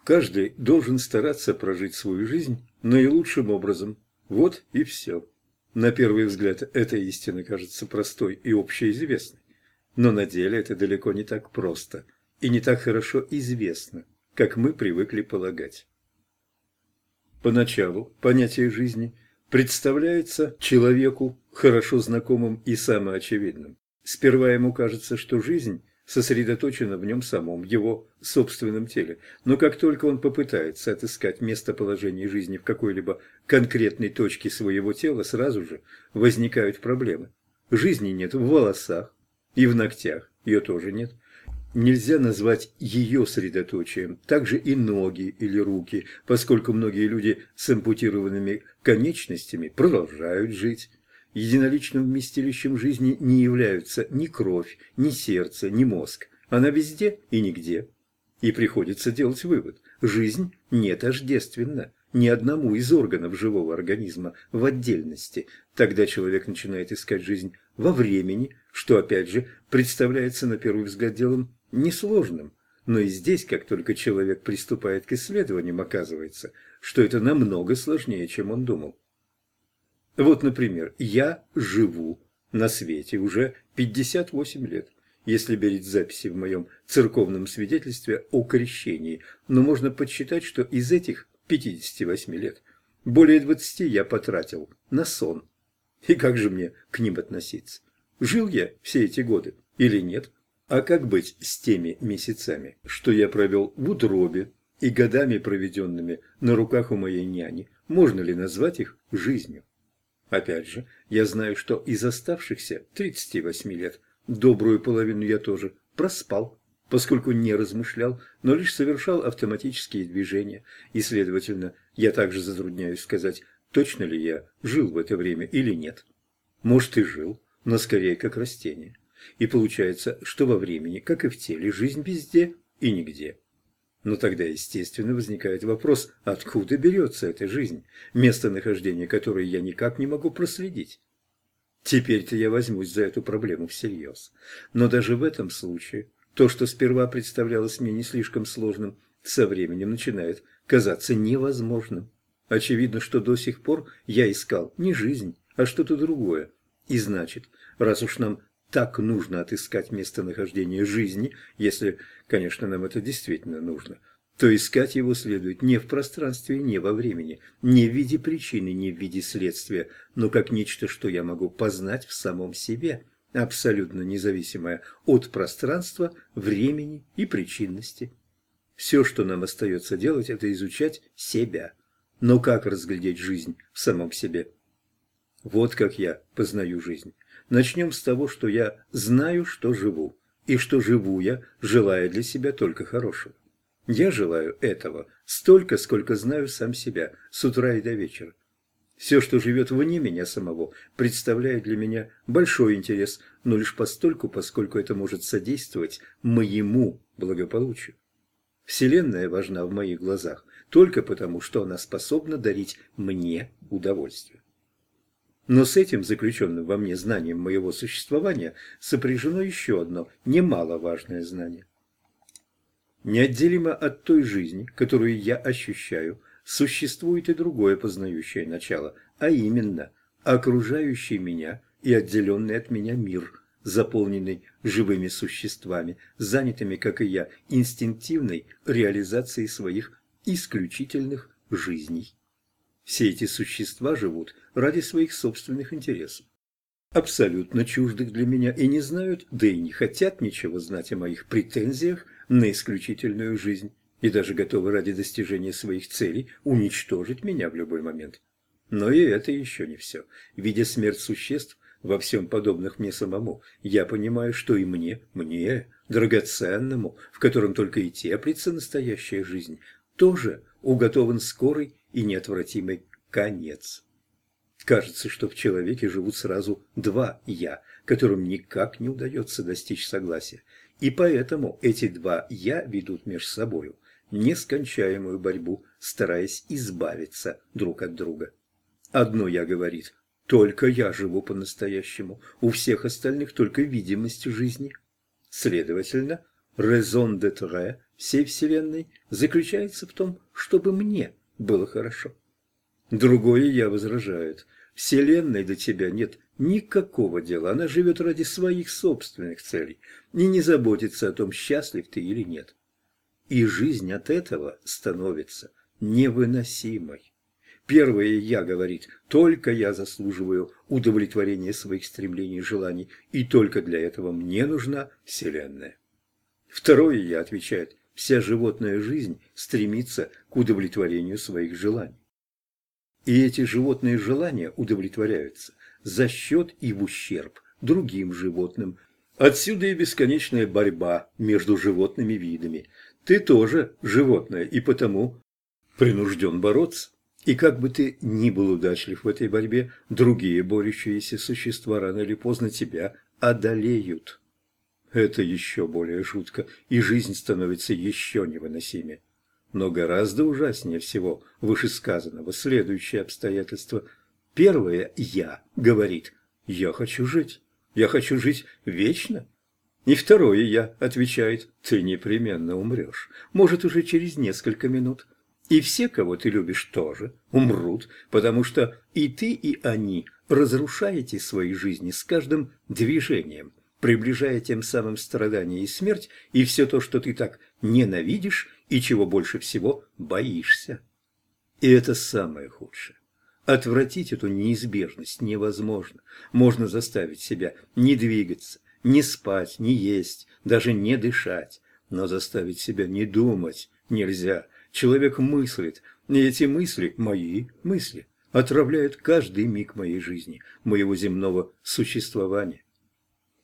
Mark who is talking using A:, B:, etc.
A: Каждый должен стараться прожить свою жизнь наилучшим образом. Вот и все. На первый взгляд эта истина кажется простой и общеизвестной. Но на деле это далеко не так просто и не так хорошо известно, как мы привыкли полагать. Поначалу понятие жизни представляется человеку хорошо знакомым и самоочевидным. Сперва ему кажется, что жизнь сосредоточена в нем самом, в его собственном теле. Но как только он попытается отыскать местоположение жизни в какой-либо конкретной точке своего тела, сразу же возникают проблемы. Жизни нет в волосах и в ногтях, ее тоже нет. Нельзя назвать ее средоточием, также и ноги или руки, поскольку многие люди с ампутированными конечностями продолжают жить. Единоличным вместилищем жизни не являются ни кровь, ни сердце, ни мозг. Она везде и нигде. И приходится делать вывод: жизнь не тождественна ни одному из органов живого организма в отдельности. Тогда человек начинает искать жизнь во времени, что опять же представляется на первый взгляд делом несложным. Но и здесь, как только человек приступает к исследованиям, оказывается, что это намного сложнее, чем он думал. Вот, например, я живу на свете уже 58 лет, если берить записи в моем церковном свидетельстве о крещении, но можно подсчитать, что из этих 58 лет более 20 я потратил на сон. И как же мне к ним относиться? Жил я все эти годы или нет? А как быть с теми месяцами, что я провел в утробе и годами, проведенными на руках у моей няни? Можно ли назвать их жизнью? Опять же, я знаю, что из оставшихся 38 лет добрую половину я тоже проспал, поскольку не размышлял, но лишь совершал автоматические движения, и, следовательно, я также затрудняюсь сказать, точно ли я жил в это время или нет. Может, и жил, но скорее как растение. И получается, что во времени, как и в теле, жизнь везде и нигде. Но тогда, естественно, возникает вопрос, откуда берется эта жизнь, местонахождение которой я никак не могу проследить. Теперь-то я возьмусь за эту проблему всерьез. Но даже в этом случае то, что сперва представлялось мне не слишком сложным, со временем начинает казаться невозможным. Очевидно, что до сих пор я искал не жизнь, а что-то другое. И значит, раз уж нам так нужно отыскать местонахождение жизни, если, конечно, нам это действительно нужно, то искать его следует не в пространстве, не во времени, не в виде причины, не в виде следствия, но как нечто, что я могу познать в самом себе, абсолютно независимое от пространства, времени и причинности. Все, что нам остается делать, это изучать себя. Но как разглядеть жизнь в самом себе? Вот как я познаю жизнь. Начнем с того, что я знаю, что живу, и что живу я, желая для себя только хорошего. Я желаю этого столько, сколько знаю сам себя, с утра и до вечера. Все, что живет вне меня самого, представляет для меня большой интерес, но лишь постольку, поскольку это может содействовать моему благополучию. Вселенная важна в моих глазах только потому, что она способна дарить мне удовольствие. Но с этим заключенным во мне знанием моего существования сопряжено еще одно немаловажное знание. Неотделимо от той жизни, которую я ощущаю, существует и другое познающее начало, а именно окружающий меня и отделенный от меня мир, заполненный живыми существами, занятыми, как и я, инстинктивной реализацией своих исключительных жизней. Все эти существа живут ради своих собственных интересов, абсолютно чуждых для меня, и не знают, да и не хотят ничего знать о моих претензиях на исключительную жизнь, и даже готовы ради достижения своих целей уничтожить меня в любой момент. Но и это еще не все. Видя смерть существ, во всем подобных мне самому, я понимаю, что и мне, драгоценному, в котором только и теплится настоящая жизнь, тоже уготован скорый и неотвратимый конец. Кажется, что в человеке живут сразу два «я», которым никак не удается достичь согласия. И поэтому эти два «я» ведут между собою нескончаемую борьбу, стараясь избавиться друг от друга. Одно «я» говорит: только я живу по-настоящему, у всех остальных только видимость жизни. Следовательно, raison d'être всей Вселенной заключается в том, чтобы мне было хорошо. Другое я возражает. Вселенной до тебя нет никакого дела. Она живет ради своих собственных целей и не заботится о том, счастлив ты или нет. И жизнь от этого становится невыносимой. Первое «я» говорит, только я заслуживаю удовлетворения своих стремлений и желаний, и только для этого мне нужна Вселенная. Второе «я» отвечает, вся животная жизнь стремится к удовлетворению своих желаний. И эти животные желания удовлетворяются за счет и в ущерб другим животным. Отсюда и бесконечная борьба между животными видами. Ты тоже животное, и потому принужден бороться. И как бы ты ни был удачлив в этой борьбе, другие борющиеся существа рано или поздно тебя одолеют. Это еще более жутко, и жизнь становится еще невыносимее. Но гораздо ужаснее всего вышесказанного следующее обстоятельство. Первое «я» говорит «я хочу жить вечно». И второе «я» отвечает «ты непременно умрешь, может, уже через несколько минут». И все, кого ты любишь, тоже умрут, потому что и ты, и они разрушаете свои жизни с каждым движением, приближая тем самым страдания и смерть, и все то, что ты так ненавидишь и чего больше всего боишься. И это самое худшее. Отвратить эту неизбежность невозможно. Можно заставить себя не двигаться, не спать, не есть, даже не дышать. Но заставить себя не думать нельзя. Человек мыслит, и эти мысли, мои мысли, отравляют каждый миг моей жизни, моего земного существования.